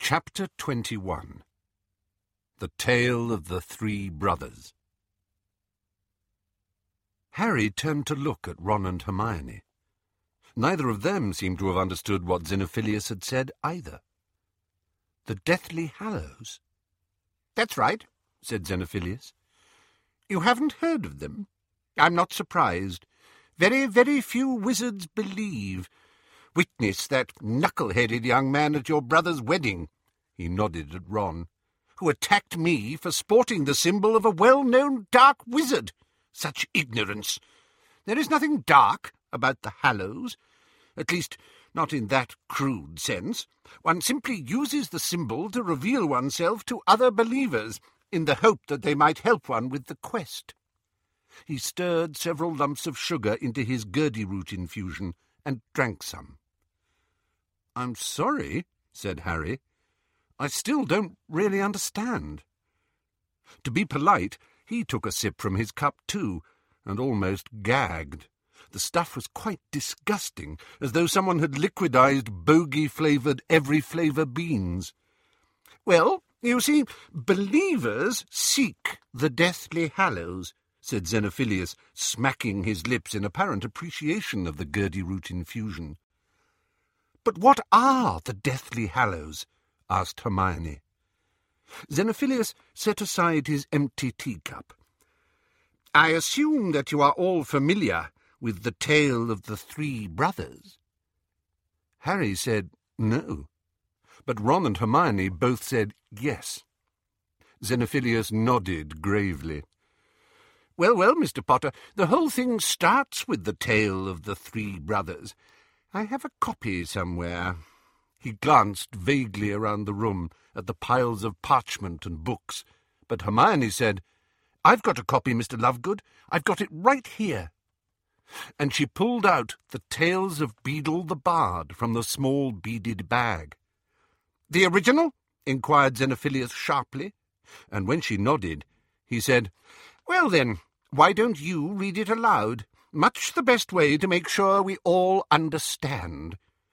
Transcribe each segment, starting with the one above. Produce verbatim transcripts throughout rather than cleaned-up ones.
Chapter twenty-one. The Tale of the Three Brothers. Harry turned to look at Ron and Hermione. Neither of them seemed to have understood what Xenophilius had said either. The Deathly Hallows? "That's right," said Xenophilius. "You haven't heard of them? I'm not surprised. Very, very few wizards believe. Witness that knuckle-headed young man at your brother's wedding," he nodded at Ron, "who attacked me for sporting the symbol of a well-known dark wizard. Such ignorance! There is nothing dark about the Hallows, at least not in that crude sense. One simply uses the symbol to reveal oneself to other believers, in the hope that they might help one with the quest." He stirred several lumps of sugar into his Gurdy root infusion and drank some. "I'm sorry," said Harry. "I still don't really understand." To be polite, he took a sip from his cup too, and almost gagged. The stuff was quite disgusting, as though someone had liquidized bogey-flavoured every-flavour beans. "Well, you see, believers seek the Deathly Hallows," said Xenophilius, smacking his lips in apparent appreciation of the Gurdy root infusion. "But what are the Deathly Hallows?" asked Hermione. Xenophilius set aside his empty teacup. "I assume that you are all familiar with the tale of the three brothers?" Harry said no, but Ron and Hermione both said yes. Xenophilius nodded gravely. "Well, well, Mister Potter, the whole thing starts with the tale of the three brothers. I have a copy somewhere." He glanced vaguely around the room at the piles of parchment and books, but Hermione said, "I've got a copy, Mister Lovegood. I've got it right here." And she pulled out the Tales of Beedle the Bard from the small beaded bag. "The original?" inquired Xenophilius sharply, and when she nodded, he said, "Well then, why don't you read it aloud? Much the best way to make sure we all understand."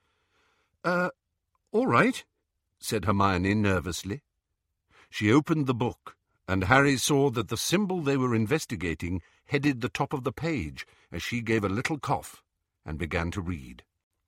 Uh, all right," said Hermione nervously. She opened the book, and Harry saw that the symbol they were investigating headed the top of the page as she gave a little cough and began to read.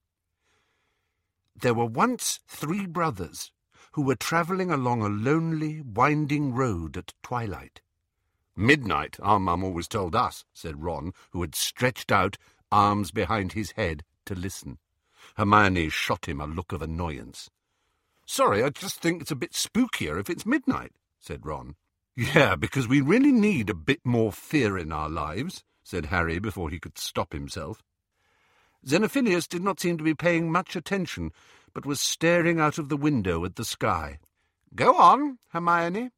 "There were once three brothers who were travelling along a lonely, winding road at twilight." "Midnight, our mum always told us," said Ron, who had stretched out, arms behind his head, to listen. Hermione shot him a look of annoyance. "Sorry, I just think it's a bit spookier if it's midnight," said Ron. "Yeah, because we really need a bit more fear in our lives," said Harry before he could stop himself. Xenophilius did not seem to be paying much attention, but was staring out of the window at the sky. "Go on, Hermione."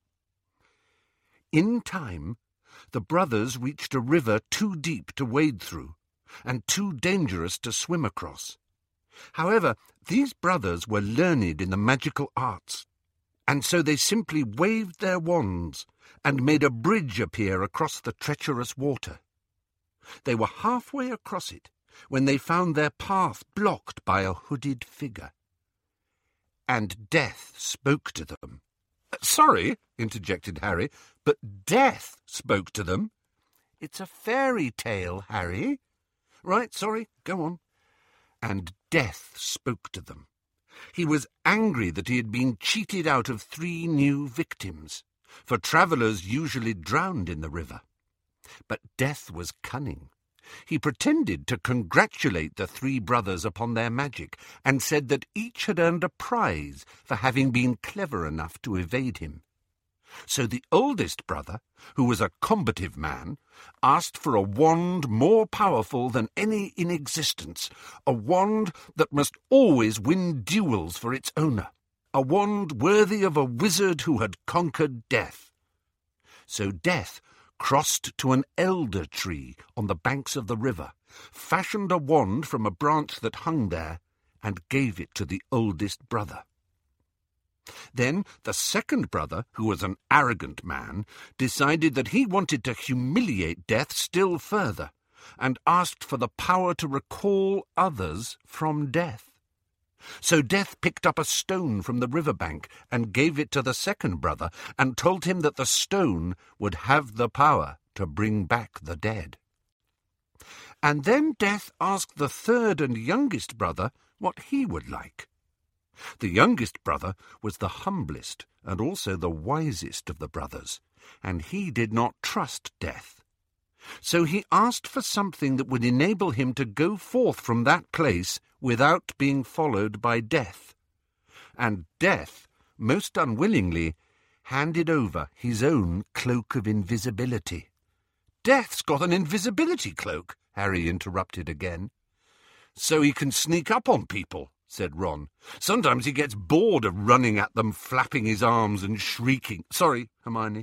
In time, the brothers reached a river too deep to wade through, and too dangerous to swim across. However, these brothers were learned in the magical arts, and so they simply waved their wands and made a bridge appear across the treacherous water. They were halfway across it when they found their path blocked by a hooded figure. And Death spoke to them. "Sorry," interjected Harry, "but Death spoke to them." "It's a fairy tale, Harry." "Right, sorry, go on." And Death spoke to them. He was angry that he had been cheated out of three new victims, for travellers usually drowned in the river. But Death was cunning. He pretended to congratulate the three brothers upon their magic, and said that each had earned a prize for having been clever enough to evade him. So the oldest brother, who was a combative man, asked for a wand more powerful than any in existence, a wand that must always win duels for its owner, a wand worthy of a wizard who had conquered death. So Death crossed to an elder tree on the banks of the river, fashioned a wand from a branch that hung there, and gave it to the oldest brother. Then the second brother, who was an arrogant man, decided that he wanted to humiliate Death still further, and asked for the power to recall others from death. So Death picked up a stone from the river bank and gave it to the second brother, and told him that the stone would have the power to bring back the dead. And then Death asked the third and youngest brother what he would like. The youngest brother was the humblest and also the wisest of the brothers, and he did not trust Death. So he asked for something that would enable him to go forth from that place without being followed by Death. And Death, most unwillingly, handed over his own cloak of invisibility. "Death's got an invisibility cloak," Harry interrupted again. "So he can sneak up on people," said Ron. "Sometimes he gets bored of running at them, flapping his arms and shrieking." "Sorry, Hermione."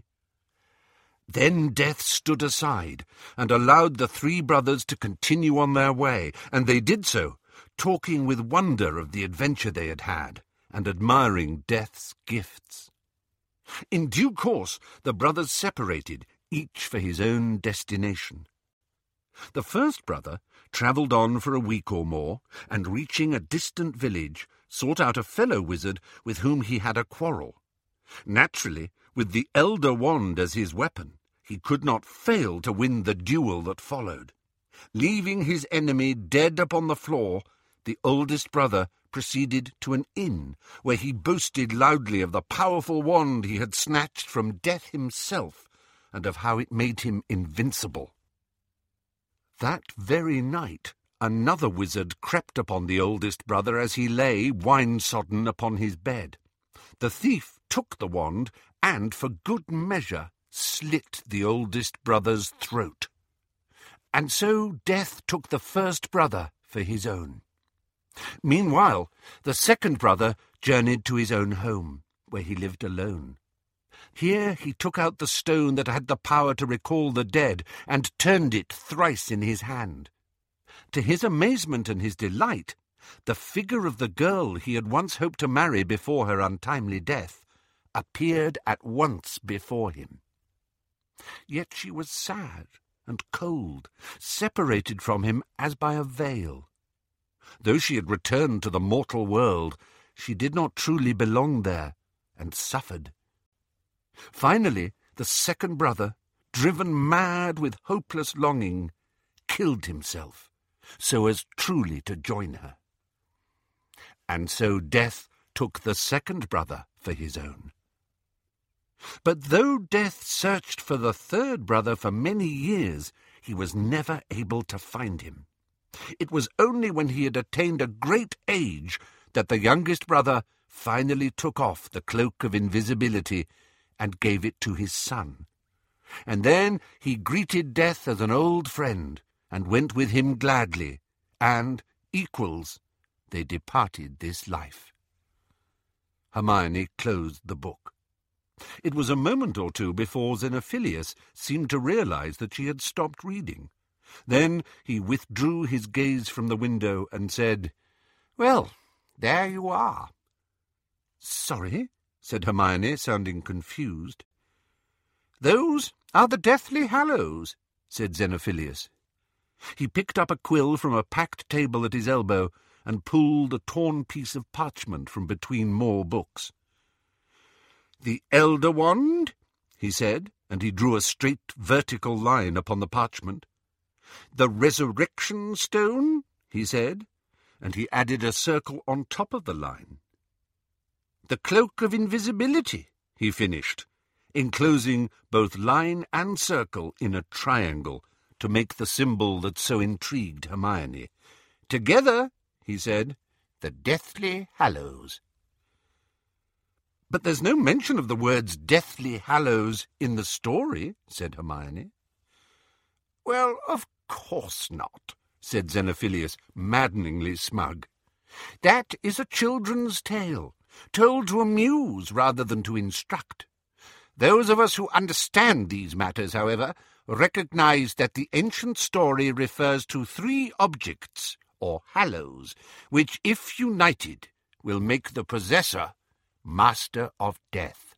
Then Death stood aside and allowed the three brothers to continue on their way, and they did so, talking with wonder of the adventure they had had, and admiring Death's gifts. In due course the brothers separated, each for his own destination. The first brother travelled on for a week or more, and reaching a distant village, sought out a fellow wizard with whom he had a quarrel. Naturally, with the Elder Wand as his weapon, he could not fail to win the duel that followed. Leaving his enemy dead upon the floor, the oldest brother proceeded to an inn, where he boasted loudly of the powerful wand he had snatched from Death himself, and of how it made him invincible. That very night another wizard crept upon the oldest brother as he lay, wine-sodden, upon his bed. The thief took the wand, and, for good measure, slit the oldest brother's throat. And so Death took the first brother for his own. Meanwhile, the second brother journeyed to his own home, where he lived alone. Here he took out the stone that had the power to recall the dead, and turned it thrice in his hand. To his amazement and his delight, the figure of the girl he had once hoped to marry before her untimely death appeared at once before him. Yet she was sad and cold, separated from him as by a veil. Though she had returned to the mortal world, she did not truly belong there, and suffered. Finally, the second brother, driven mad with hopeless longing, killed himself, so as truly to join her. And so Death took the second brother for his own. But though Death searched for the third brother for many years, he was never able to find him. It was only when he had attained a great age that the youngest brother finally took off the cloak of invisibility and gave it to his son. And then he greeted Death as an old friend, and went with him gladly, and, equals, they departed this life. Hermione closed the book. It was a moment or two before Xenophilius seemed to realize that she had stopped reading. Then he withdrew his gaze from the window and said, "Well, there you are." "Sorry?" said Hermione, sounding confused. "Those are the Deathly Hallows," said Xenophilius. He picked up a quill from a packed table at his elbow and pulled a torn piece of parchment from between more books. "The Elder Wand," he said, and he drew a straight vertical line upon the parchment. "The Resurrection Stone," he said, and he added a circle on top of the line. "The Cloak of Invisibility," he finished, enclosing both line and circle in a triangle to make the symbol that so intrigued Hermione. "Together," he said, "the Deathly Hallows." "But there's no mention of the words Deathly Hallows in the story," said Hermione. "Well, of course not," said Xenophilius, maddeningly smug. "That is a children's tale, told to amuse rather than to instruct. Those of us who understand these matters, however, recognize that the ancient story refers to three objects, or hallows, which, if united, will make the possessor master of death."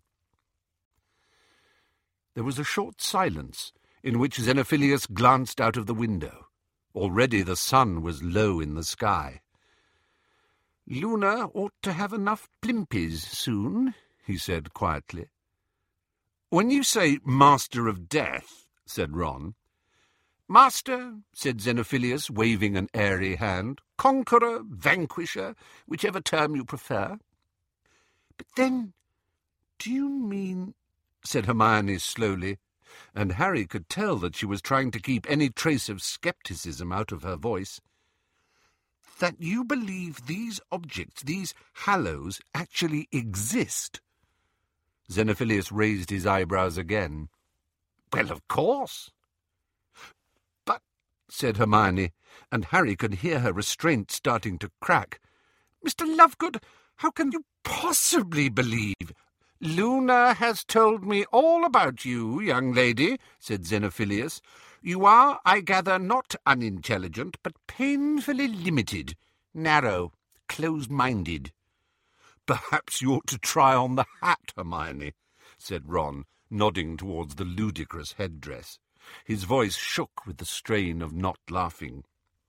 There was a short silence, in which Xenophilius glanced out of the window. Already the sun was low in the sky. "Luna ought to have enough plimpies soon," he said quietly. "When you say Master of Death," said Ron. "Master," said Xenophilius, waving an airy hand. "Conqueror, vanquisher, whichever term you prefer." "But then, do you mean—" said Hermione slowly, and Harry could tell that she was trying to keep any trace of scepticism out of her voice, "that you believe these objects, these Hallows, actually exist?" Xenophilius raised his eyebrows again. "Well, of course." "But," said Hermione, and Harry could hear her restraint starting to crack, "Mister Lovegood, how can you possibly believe—" "Luna has told me all about you, young lady," said Xenophilius. "You are, I gather, not unintelligent, but painfully limited, narrow, close-minded." "Perhaps you ought to try on the hat, Hermione," said Ron, nodding towards the ludicrous headdress. His voice shook with the strain of not laughing.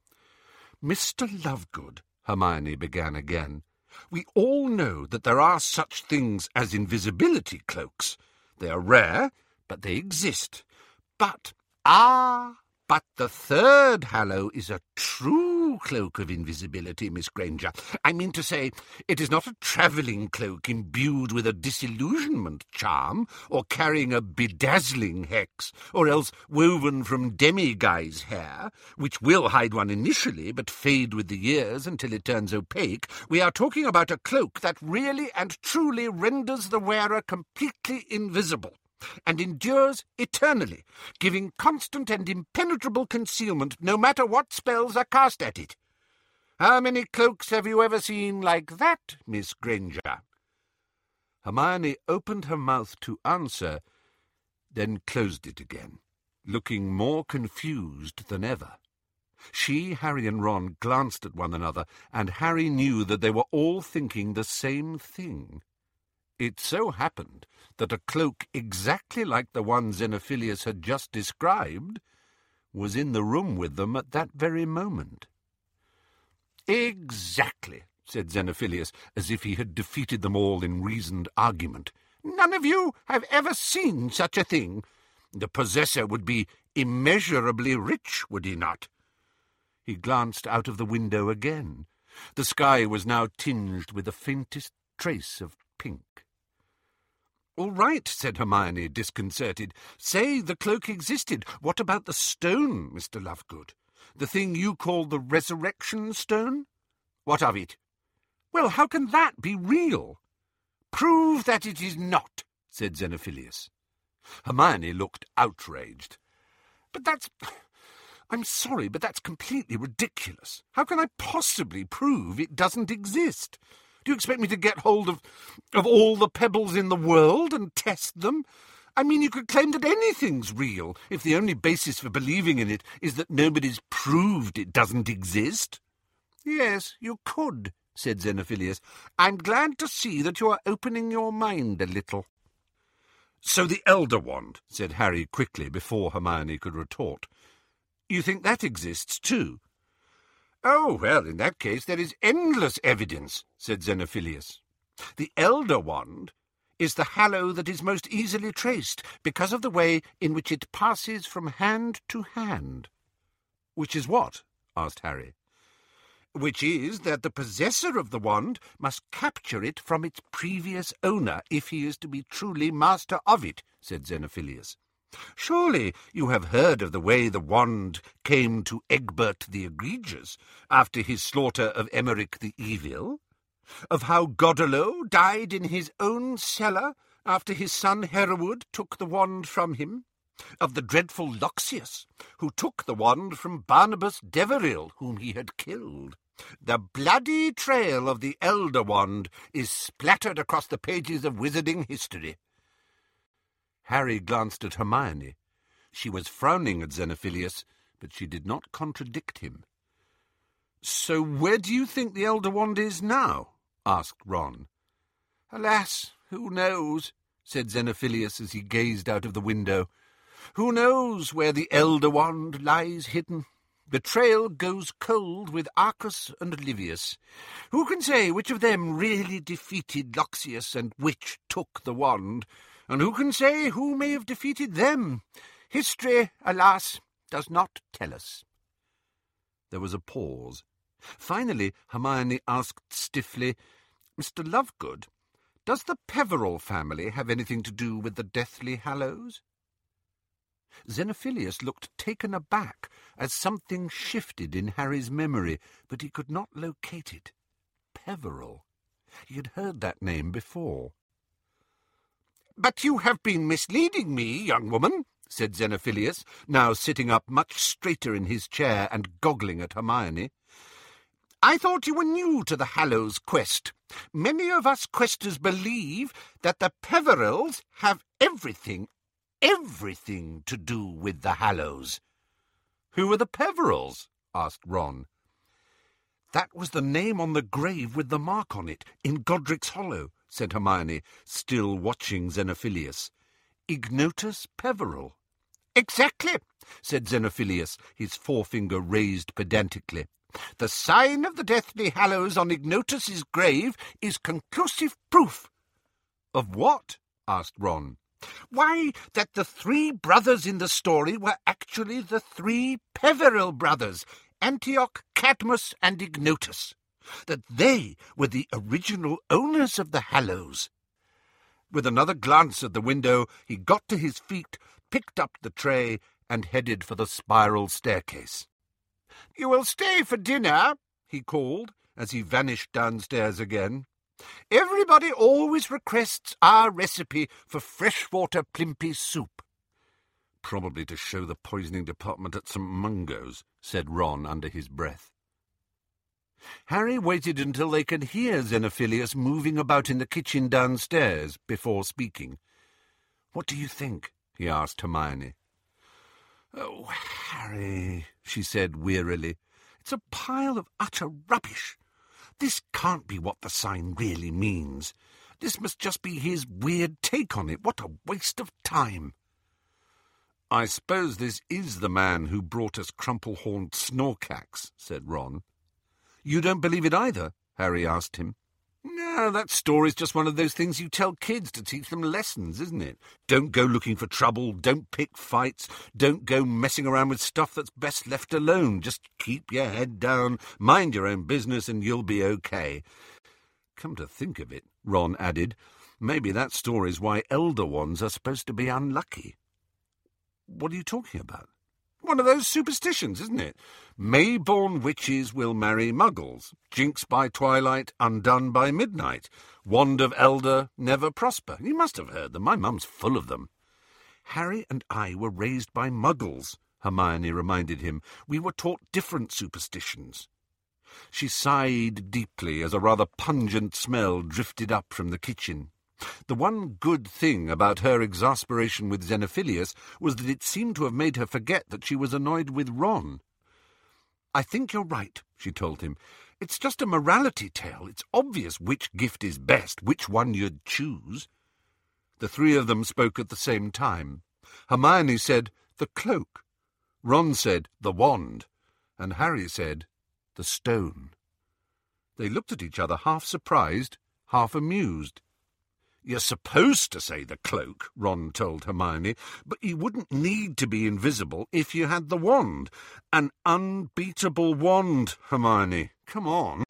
"Mister Lovegood," Hermione began again, "we all know that there are such things as invisibility cloaks. They are rare, but they exist. But, ah, but the third Hallow is a true cloak of invisibility, Miss Granger. I mean to say, it is not a travelling cloak imbued with a disillusionment charm, or carrying a bedazzling hex, or else woven from demi-guise hair, which will hide one initially, but fade with the years until it turns opaque. We are talking about a cloak that really and truly renders the wearer completely invisible, and endures eternally, giving constant and impenetrable concealment no matter what spells are cast at it. How many cloaks have you ever seen like that, Miss Granger?" Hermione opened her mouth to answer, then closed it again, looking more confused than ever. She, Harry and Ron glanced at one another, and Harry knew that they were all thinking the same thing. It so happened that a cloak exactly like the one Xenophilius had just described was in the room with them at that very moment. "Exactly," said Xenophilius, as if he had defeated them all in reasoned argument. "None of you have ever seen such a thing. The possessor would be immeasurably rich, would he not?" He glanced out of the window again. The sky was now tinged with the faintest trace of pink. "All right," said Hermione, disconcerted. "Say the cloak existed. What about the stone, Mister Lovegood? The thing you call the resurrection stone? What of it?" "Well, how can that be real?" "Prove that it is not," said Xenophilius. Hermione looked outraged. "But that's... I'm sorry, but that's completely ridiculous. How can I possibly prove it doesn't exist? Do you expect me to get hold of, of all the pebbles in the world and test them? I mean, you could claim that anything's real if the only basis for believing in it is that nobody's proved it doesn't exist." "Yes, you could," said Xenophilius. "I'm glad to see that you are opening your mind a little." "So the Elder Wand," said Harry quickly before Hermione could retort. "You think that exists too?" "Oh, well, in that case there is endless evidence," said Xenophilius. "The Elder Wand is the Hallow that is most easily traced, because of the way in which it passes from hand to hand." "Which is what?" asked Harry. "Which is that the possessor of the wand must capture it from its previous owner, if he is to be truly master of it," said Xenophilius. "Surely you have heard of the way the wand came to Egbert the Egregious after his slaughter of Emeric the Evil? Of how Godolo died in his own cellar after his son Hereward took the wand from him? Of the dreadful Loxias, who took the wand from Barnabas Deverill, whom he had killed? The bloody trail of the Elder Wand is splattered across the pages of wizarding history." Harry glanced at Hermione. She was frowning at Xenophilius, but she did not contradict him. "So where do you think the Elder Wand is now?" asked Ron. "Alas, who knows?" said Xenophilius as he gazed out of the window. "Who knows where the Elder Wand lies hidden? Betrayal goes cold with Arcas and Livius. Who can say which of them really defeated Loxias and which took the wand? And who can say who may have defeated them? History, alas, does not tell us." There was a pause. Finally, Hermione asked stiffly, "Mister Lovegood, does the Peverell family have anything to do with the Deathly Hallows?" Xenophilius looked taken aback as something shifted in Harry's memory, but he could not locate it. Peverell. He had heard that name before. "But you have been misleading me, young woman," said Xenophilius, now sitting up much straighter in his chair and goggling at Hermione. "I thought you were new to the Hallows quest. Many of us questers believe that the Peverells have everything, everything to do with the Hallows." "Who are the Peverells?" asked Ron. "That was the name on the grave with the mark on it, in Godric's Hollow," said Hermione, still watching Xenophilius. "Ignotus Peverell." "Exactly," said Xenophilius, his forefinger raised pedantically. "The sign of the Deathly Hallows on Ignotus's grave is conclusive proof." "Of what?" asked Ron. "Why, that the three brothers in the story were actually the three Peverell brothers, Antioch, Cadmus, and Ignotus. That they were the original owners of the Hallows." With another glance at the window, he got to his feet, picked up the tray, and headed for the spiral staircase. "You will stay for dinner?" he called, as he vanished downstairs again. "Everybody always requests our recipe for freshwater plimpy soup." "Probably to show the poisoning department at Saint Mungo's," said Ron under his breath. Harry waited until they could hear Xenophilius moving about in the kitchen downstairs before speaking. "What do you think?" he asked Hermione. "Oh, Harry," she said wearily, "it's a pile of utter rubbish. This can't be what the sign really means. This must just be his weird take on it. What a waste of time." "I suppose this is the man who brought us crumple-horned Snorkax," said Ron. "You don't believe it either?" Harry asked him. "No, that story's just one of those things you tell kids to teach them lessons, isn't it? Don't go looking for trouble, don't pick fights, don't go messing around with stuff that's best left alone. Just keep your head down, mind your own business, and you'll be okay." "Come to think of it," Ron added, "maybe that story's why elder ones are supposed to be unlucky." "What are you talking about?" "One of those superstitions, isn't it? May-born witches will marry muggles. Jinx by twilight, undone by midnight. Wand of elder, never prosper. You must have heard them. My mum's full of them." "Harry and I were raised by muggles," Hermione reminded him. "We were taught different superstitions." She sighed deeply as a rather pungent smell drifted up from the kitchen. The one good thing about her exasperation with Xenophilius was that it seemed to have made her forget that she was annoyed with Ron. "I think you're right," she told him. "It's just a morality tale. It's obvious which gift is best, which one you'd choose." The three of them spoke at the same time. Hermione said, "The cloak." Ron said, "The wand." And Harry said, "The stone." They looked at each other half surprised, half amused. "You're supposed to say the cloak," Ron told Hermione, "but you wouldn't need to be invisible if you had the wand. An unbeatable wand, Hermione. Come on."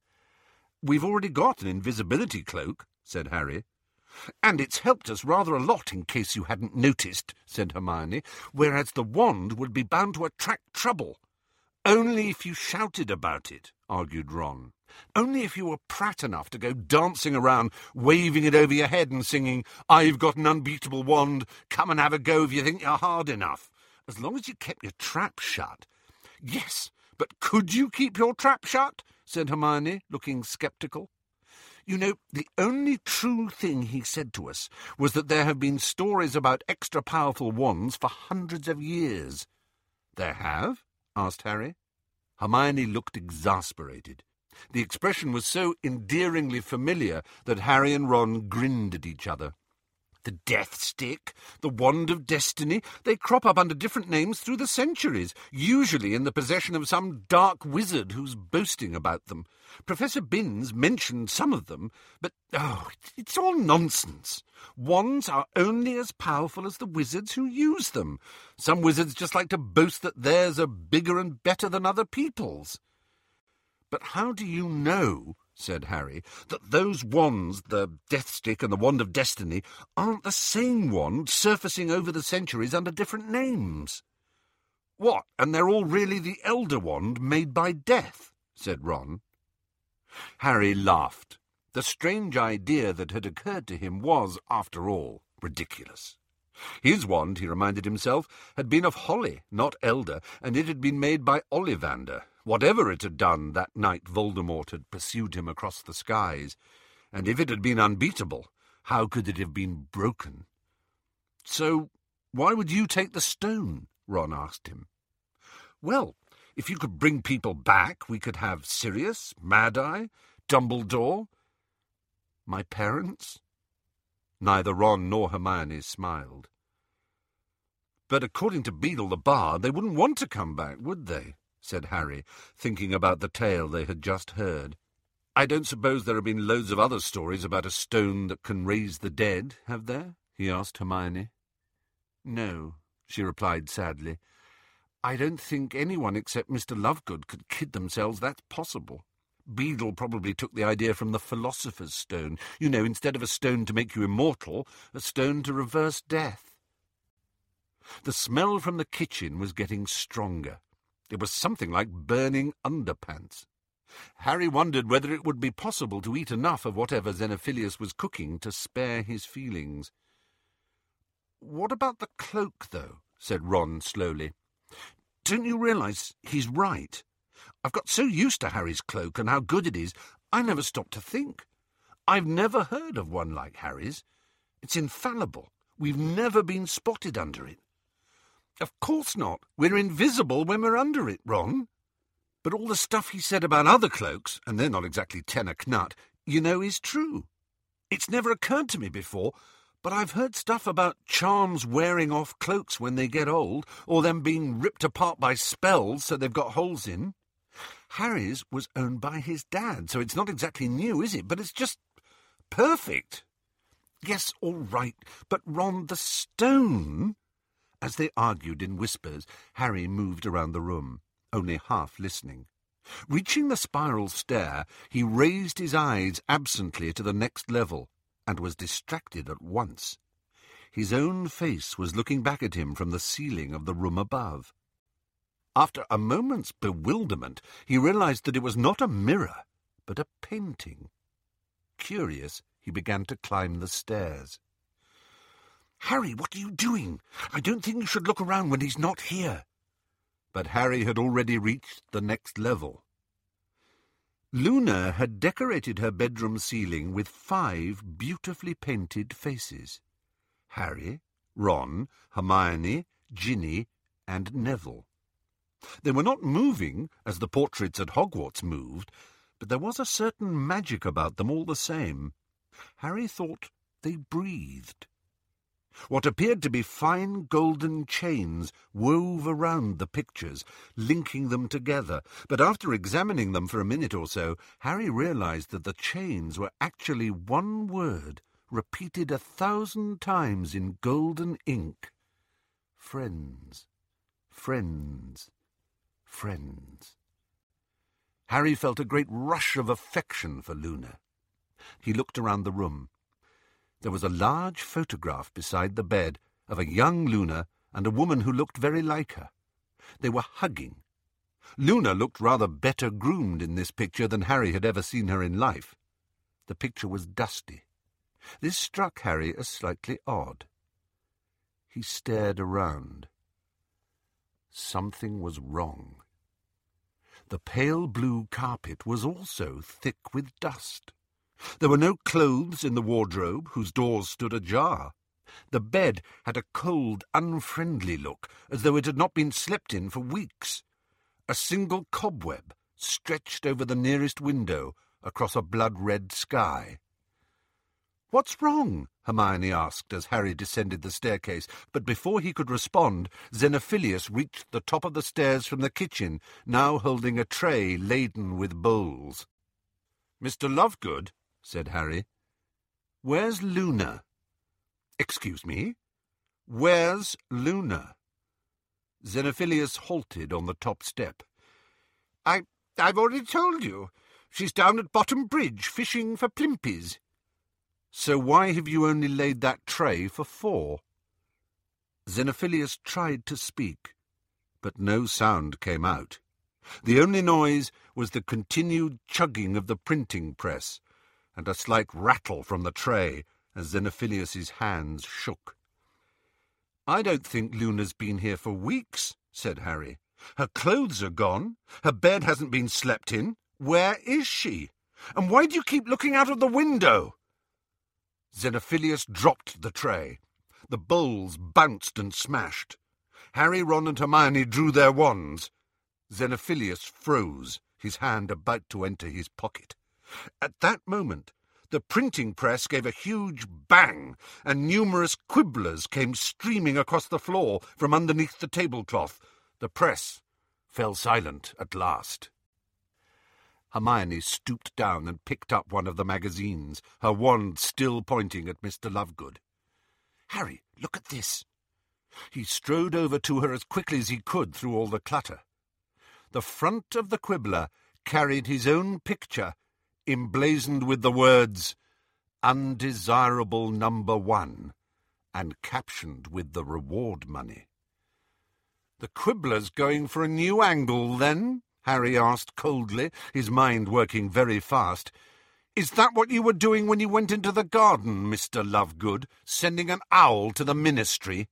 "We've already got an invisibility cloak," said Harry. "And it's helped us rather a lot, in case you hadn't noticed," said Hermione, "whereas the wand would be bound to attract trouble." "Only if you shouted about it," argued Ron. "Only if you were prat enough to go dancing around, waving it over your head and singing, 'I've got an unbeatable wand, come and have a go if you think you're hard enough.' As long as you kept your trap shut." "Yes, but could you keep your trap shut?" said Hermione, looking sceptical. "You know, the only true thing he said to us was that there have been stories about extra-powerful wands for hundreds of years." "There have?" asked Harry. Hermione looked exasperated. The expression was so endearingly familiar that Harry and Ron grinned at each other. The Death Stick, the Wand of Destiny, they crop up under different names through the centuries, usually in the possession of some dark wizard who's boasting about them. Professor Binns mentioned some of them, but, oh, it's all nonsense. Wands are only as powerful as the wizards who use them. Some wizards just like to boast that theirs are bigger and better than other people's. But how do you know, said Harry, that those wands, the Death Stick and the Wand of Destiny, aren't the same wand surfacing over the centuries under different names? What, and they're all really the Elder Wand made by Death? Said Ron. Harry laughed. The strange idea that had occurred to him was, after all, ridiculous. His wand, he reminded himself, had been of holly, not elder, and it had been made by Ollivander, whatever it had done that night Voldemort had pursued him across the skies. And if it had been unbeatable, how could it have been broken? So, why would you take the stone? Ron asked him. Well, if you could bring people back, we could have Sirius, Mad-Eye, Dumbledore. My parents? Neither Ron nor Hermione smiled. But according to Beedle the Bard, they wouldn't want to come back, would they? Said Harry, thinking about the tale they had just heard. I don't suppose there have been loads of other stories about a stone that can raise the dead, have there? He asked Hermione. No, she replied sadly. I don't think anyone except Mister Lovegood could kid themselves that's possible. Beedle probably took the idea from the Philosopher's Stone. You know, instead of a stone to make you immortal, a stone to reverse death. The smell from the kitchen was getting stronger. It was something like burning underpants. Harry wondered whether it would be possible to eat enough of whatever Xenophilius was cooking to spare his feelings. What about the cloak, though? Said Ron slowly. Don't you realise he's right? I've got so used to Harry's cloak and how good it is, I never stopped to think. I've never heard of one like Harry's. It's infallible. We've never been spotted under it. Of course not. We're invisible when we're under it, Ron. But all the stuff he said about other cloaks, and they're not exactly ten a knut, you know, is true. It's never occurred to me before, but I've heard stuff about charms wearing off cloaks when they get old, or them being ripped apart by spells so they've got holes in. Harry's was owned by his dad, so it's not exactly new, is it? But it's just perfect. Yes, all right, but Ron, the stone... As they argued in whispers, Harry moved around the room, only half listening. Reaching the spiral stair, he raised his eyes absently to the next level, and was distracted at once. His own face was looking back at him from the ceiling of the room above. After a moment's bewilderment, he realized that it was not a mirror, but a painting. Curious, he began to climb the stairs. "Harry, what are you doing? I don't think you should look around when he's not here." But Harry had already reached the next level. Luna had decorated her bedroom ceiling with five beautifully painted faces. Harry, Ron, Hermione, Ginny, and Neville. They were not moving, as the portraits at Hogwarts moved, but there was a certain magic about them all the same. Harry thought they breathed. What appeared to be fine golden chains wove around the pictures, linking them together, but after examining them for a minute or so, Harry realized that the chains were actually one word, repeated a thousand times in golden ink. Friends, friends, friends. Harry felt a great rush of affection for Luna. He looked around the room. There was a large photograph beside the bed of a young Luna and a woman who looked very like her. They were hugging. Luna looked rather better groomed in this picture than Harry had ever seen her in life. The picture was dusty. This struck Harry as slightly odd. He stared around. Something was wrong. The pale blue carpet was also thick with dust. There were no clothes in the wardrobe, whose doors stood ajar. The bed had a cold, unfriendly look, as though it had not been slept in for weeks. A single cobweb stretched over the nearest window across a blood-red sky. "What's wrong?" Hermione asked as Harry descended the staircase, but before he could respond, Xenophilius reached the top of the stairs from the kitchen, now holding a tray laden with bowls. "Mister Lovegood," said Harry, "where's Luna?" "Excuse me? Where's Luna?" Xenophilius halted on the top step. I, I've already told you. She's down at Bottom Bridge, fishing for plimpies." "So why have you only laid that tray for four?" Xenophilius tried to speak, but no sound came out. The only noise was the continued chugging of the printing press, and a slight rattle from the tray as Xenophilius's hands shook. "I don't think Luna's been here for weeks," said Harry. "Her clothes are gone. Her bed hasn't been slept in. Where is she? And why do you keep looking out of the window?" Xenophilius dropped the tray. The bowls bounced and smashed. Harry, Ron and Hermione drew their wands. Xenophilius froze, his hand about to enter his pocket. At that moment, the printing press gave a huge bang, and numerous quibblers came streaming across the floor from underneath the tablecloth. The press fell silent at last. Hermione stooped down and picked up one of the magazines, her wand still pointing at Mister Lovegood. "Harry, look at this." He strode over to her as quickly as he could through all the clutter. The front of the quibbler carried his own picture, emblazoned with the words, "Undesirable number one," and captioned with the reward money. "The quibbler's going for a new angle, then?" Harry asked coldly, his mind working very fast. "Is that what you were doing when you went into the garden, Mister Lovegood, sending an owl to the ministry?"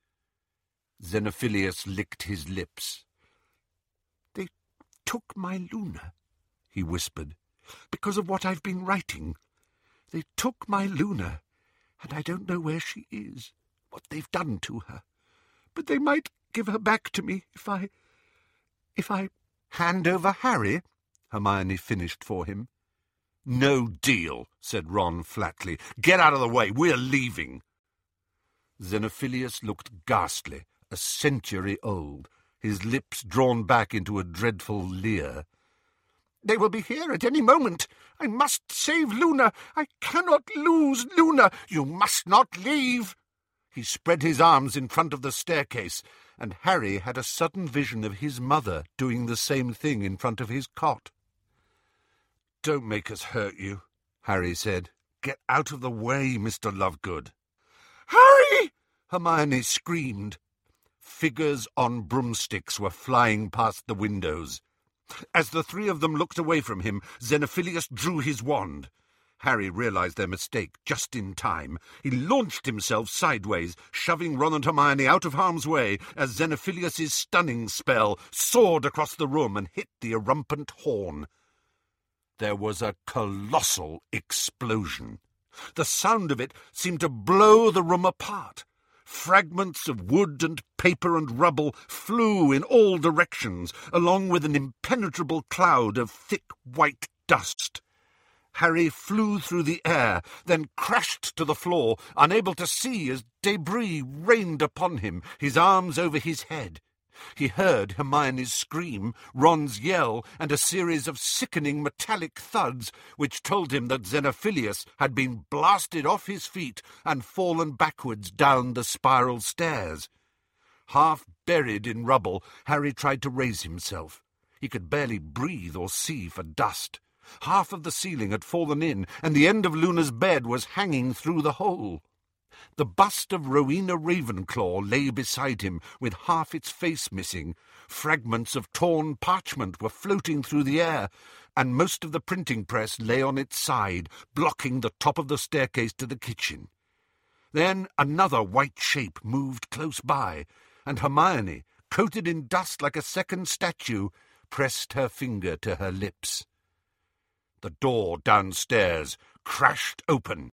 Xenophilius licked his lips. "They took my Luna," he whispered, "because of what I've been writing. They took my Luna, and I don't know where she is, what they've done to her. But they might give her back to me if I... if I... "Hand over Harry?" Hermione finished for him. "No deal," said Ron flatly. "Get out of the way, we're leaving." Xenophilius looked ghastly, a century old, his lips drawn back into a dreadful leer. "They will be here at any moment. I must save Luna. I cannot lose Luna. You must not leave." He spread his arms in front of the staircase, and Harry had a sudden vision of his mother doing the same thing in front of his cot. "Don't make us hurt you," Harry said. "Get out of the way, Mister Lovegood." "Harry!" Hermione screamed. Figures on broomsticks were flying past the windows. As the three of them looked away from him, Xenophilius drew his wand. Harry realized their mistake just in time. He launched himself sideways, shoving Ron and Hermione out of harm's way as Xenophilius's stunning spell soared across the room and hit the erumpent horn. There was a colossal explosion. The sound of it seemed to blow the room apart. Fragments of wood and paper and rubble flew in all directions, along with an impenetrable cloud of thick white dust. Harry flew through the air, then crashed to the floor, unable to see as debris rained upon him, his arms over his head. He heard Hermione's scream, Ron's yell, and a series of sickening metallic thuds which told him that Xenophilius had been blasted off his feet and fallen backwards down the spiral stairs. Half buried in rubble, Harry tried to raise himself. He could barely breathe or see for dust. Half of the ceiling had fallen in, and the end of Luna's bed was hanging through the hole. The bust of Rowena Ravenclaw lay beside him, with half its face missing. Fragments of torn parchment were floating through the air, and most of the printing press lay on its side, blocking the top of the staircase to the kitchen. Then another white shape moved close by, and Hermione, coated in dust like a second statue, pressed her finger to her lips. The door downstairs crashed open.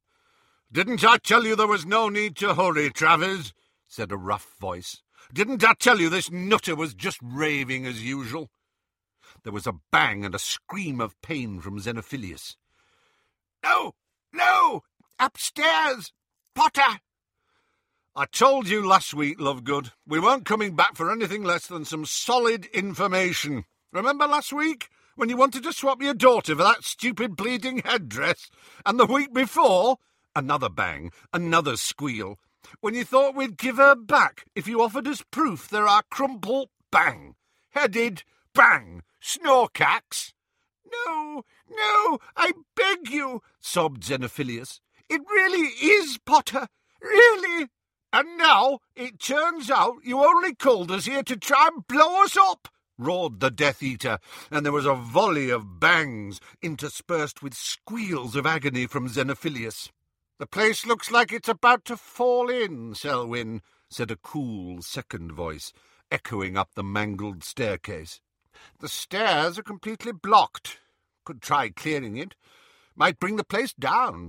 "Didn't I tell you there was no need to hurry, Travers?" said a rough voice. "Didn't I tell you this nutter was just raving as usual?" There was a bang and a scream of pain from Xenophilius. "No, no! Upstairs! Potter! I told you last week, Lovegood, we weren't coming back for anything less than some solid information. Remember last week, when you wanted to swap your daughter for that stupid bleeding headdress? And the week before, another bang, another squeal. When you thought we'd give her back if you offered us proof there are crumple, bang, headed, bang, snorkax. No, no, I beg you, sobbed Xenophilius. It really is, Potter, really. And now it turns out you only called us here to try and blow us up, roared the Death Eater, and there was a volley of bangs interspersed with squeals of agony from Xenophilius. The place looks like it's about to fall in, Selwyn, said a cool second voice, echoing up the mangled staircase. The stairs are completely blocked. Could try clearing it. Might bring the place down.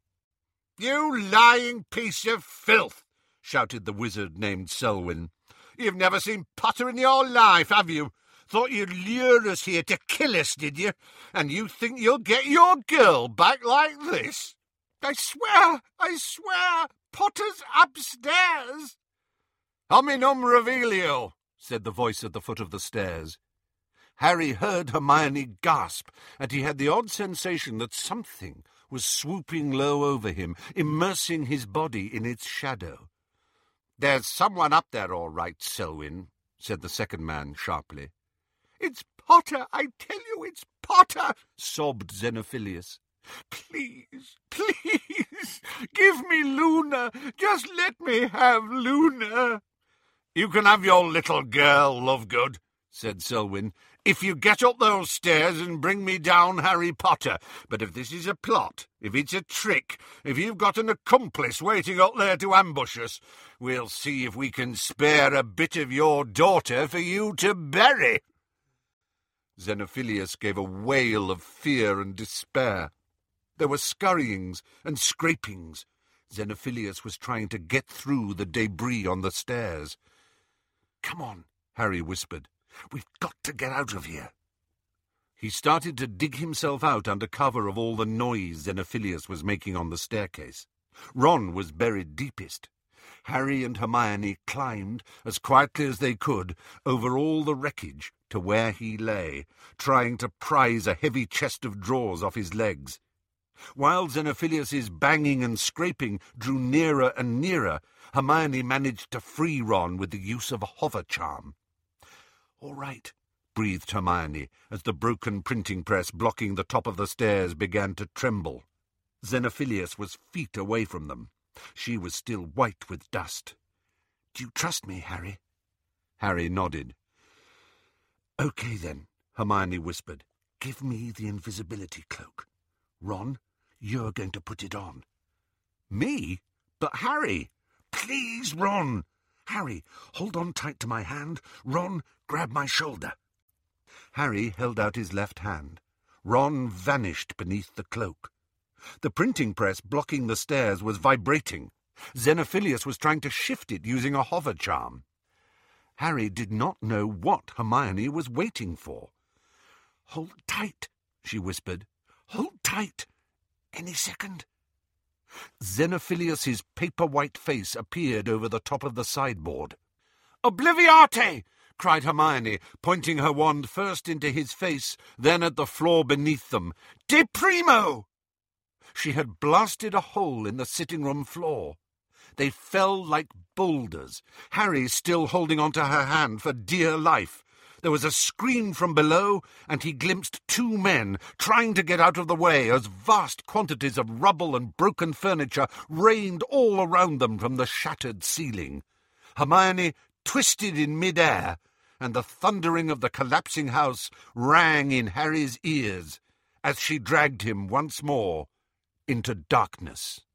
You lying piece of filth! Shouted the wizard named Selwyn. You've never seen Potter in your life, have you? Thought you'd lure us here to kill us, did you? And you think you'll get your girl back like this? I swear, I swear, Potter's upstairs. Hominum revelio, said the voice at the foot of the stairs. Harry heard Hermione gasp, and he had the odd sensation that something was swooping low over him, immersing his body in its shadow. There's someone up there, all right, Selwyn, said the second man sharply. It's Potter, I tell you, it's Potter, sobbed Xenophilius. Please, please, give me Luna. Just let me have Luna. You can have your little girl, Lovegood, said Selwyn, if you get up those stairs and bring me down Harry Potter. But if this is a plot, if it's a trick, if you've got an accomplice waiting up there to ambush us, we'll see if we can spare a bit of your daughter for you to bury. Xenophilius gave a wail of fear and despair. There were scurryings and scrapings. Xenophilius was trying to get through the debris on the stairs. Come on, Harry whispered. We've got to get out of here. He started to dig himself out under cover of all the noise Xenophilius was making on the staircase. Ron was buried deepest. Harry and Hermione climbed, as quietly as they could, over all the wreckage to where he lay, trying to prise a heavy chest of drawers off his legs. While Xenophilius's banging and scraping drew nearer and nearer, Hermione managed to free Ron with the use of a hover charm. All right, breathed Hermione, as the broken printing press blocking the top of the stairs began to tremble. Xenophilius was feet away from them. She was still white with dust. Do you trust me, Harry? Harry nodded. Okay, then, Hermione whispered. Give me the invisibility cloak. Ron, you're going to put it on. Me? But Harry! Please, Ron! Harry, hold on tight to my hand. Ron, grab my shoulder. Harry held out his left hand. Ron vanished beneath the cloak. The printing press blocking the stairs was vibrating. Xenophilius was trying to shift it using a hover charm. Harry did not know what Hermione was waiting for. Hold tight, she whispered. Hold tight. Any second. Xenophilius's paper-white face appeared over the top of the sideboard. Obliviate! Cried Hermione, pointing her wand first into his face, then at the floor beneath them. De primo! She had blasted a hole in the sitting-room floor. They fell like boulders, Harry still holding onto her hand for dear life. There was a scream from below, and he glimpsed two men trying to get out of the way as vast quantities of rubble and broken furniture rained all around them from the shattered ceiling. Hermione twisted in mid-air, and the thundering of the collapsing house rang in Harry's ears as she dragged him once more into darkness.